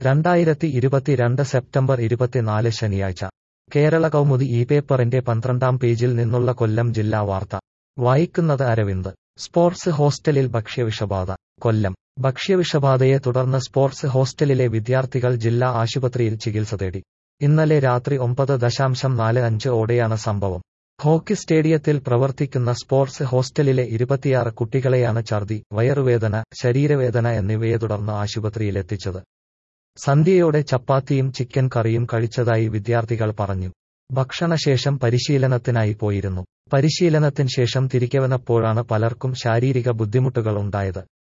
2022 September 24 ശനിയാഴ്ച കേരള കൗമുദി ഈ പേപ്പറിന്റെ 12-ാം പേജിൽ നിന്നുള്ള കൊല്ലം ജില്ലാ വാർത്ത വായിക്കുന്നത് അരവിന്ദ്. സ്പോർട്സ് ഹോസ്റ്റലിൽ ഭക്ഷ്യവിഷബാധ. കൊല്ലം. ഭക്ഷ്യവിഷബാധയെ തുടർന്ന് സ്പോർട്സ് ഹോസ്റ്റലിലെ വിദ്യാർത്ഥികൾ ജില്ലാ ആശുപത്രിയിൽ ചികിത്സ തേടി. ഇന്നലെ രാത്രി 9:45 ഓടെയാണ് സംഭവം. ഹോക്കി സ്റ്റേഡിയത്തിൽ പ്രവർത്തിക്കുന്ന സ്പോർട്സ് ഹോസ്റ്റലിലെ 26 കുട്ടികളെയാണ് ഛർദി, വയറുവേദന, ശരീരവേദന എന്നിവയെ തുടർന്ന് ആശുപത്രിയിലെത്തിച്ചത്. സന്ധ്യയോടെ ചപ്പാത്തിയും ചിക്കൻ കറിയും കഴിച്ചതായി വിദ്യാർത്ഥികൾ പറഞ്ഞു. ഭക്ഷണശേഷം പരിശീലനത്തിനായി പോയിരുന്നു. പരിശീലനത്തിന് ശേഷം തിരികെ വന്നപ്പോഴാണ് പലർക്കും ശാരീരിക ബുദ്ധിമുട്ടുകൾ ഉണ്ടായത്.